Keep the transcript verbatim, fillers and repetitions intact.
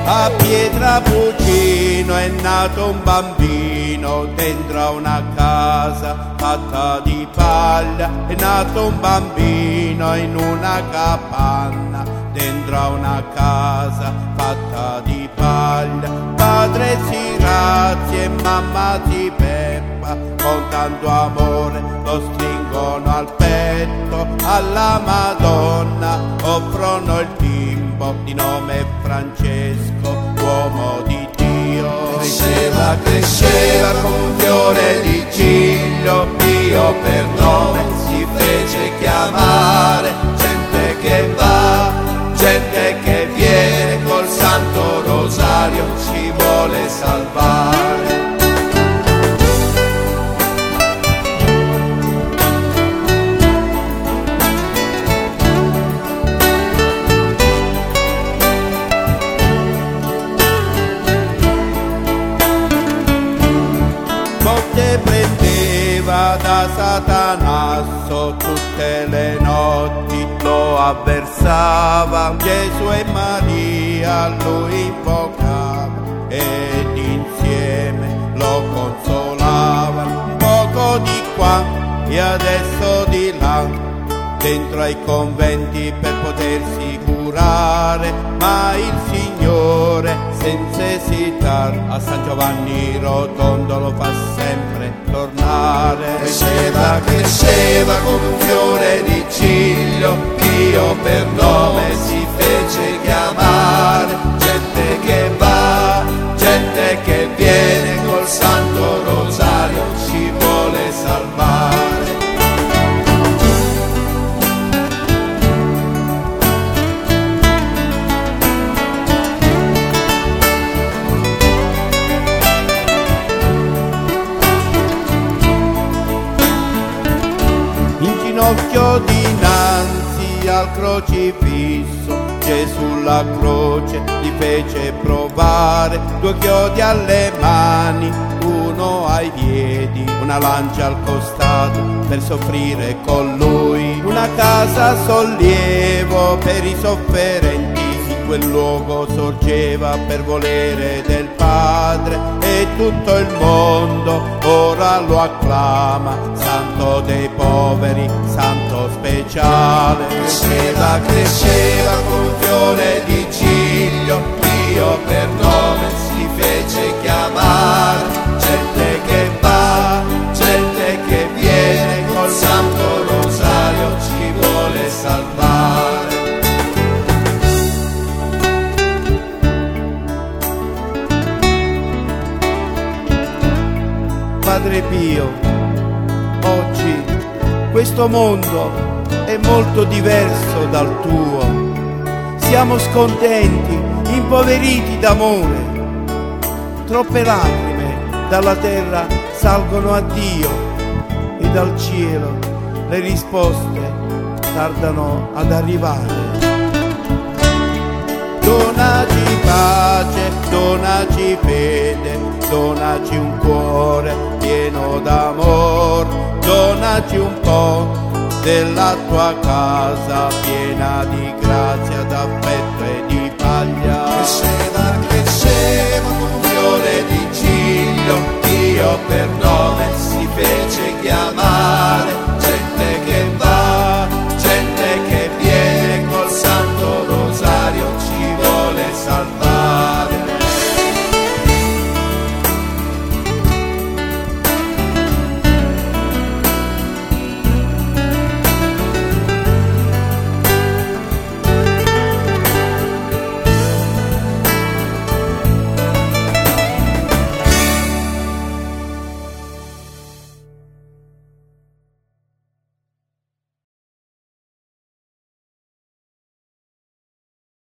A Pietrapucino è nato un bambino dentro a una casa fatta di paglia. È nato un bambino in una capanna dentro a una casa fatta di paglia. Padre Sirazzi e mamma si Peppa con tanto amore lo stringono al petto. Alla Madonna offrono il bimbo di nome Francesco, uomo di Dio. Cresceva, cresceva con un fiore di ciglio, Pio per nome si fece chiamare. Gente che va, gente che viene, col Santo Rosario ci vuole salvare. Botte prendeva da Satanasso tutte le notti, lo avversava. Gesù e Maria lui invocava ed insieme lo consolavano. Un poco di qua e adesso di là, dentro ai conventi per potersi curare, ma il Signore senza esitar a San Giovanni Rotondo lo fa sempre tornare. Cresceva, cresceva come un fiore di ciglio, Dio per nome si fece chiamare. Gente che va, gente che viene, col Santo Rosario ci vuole salvare. In ginocchio dinanzi al crocifisso, Gesù la croce gli fece provare. Due chiodi alle mani, uno ai piedi, una lancia al costato per soffrire con lui. Una casa sollievo per i sofferenti, in quel luogo sorgeva per volere del Padre, e tutto il mondo ora lo acclama, santo dei poveri, santo speciale. Cresceva, cresceva con un fiore di ciglio, Dio per nome si fece chiamare. Gente che va, gente che viene, col Santo Rosario ci vuole salvare. Padre Pio, oggi questo mondo è molto diverso dal tuo. Siamo scontenti, impoveriti d'amore. Troppe lacrime dalla terra salgono a Dio e dal cielo le risposte tardano ad arrivare. Donaci pace, donaci fede, donaci un cuore pieno d'amor, donaci un po' della tua casa piena di grazia, d'affetto e di paglia.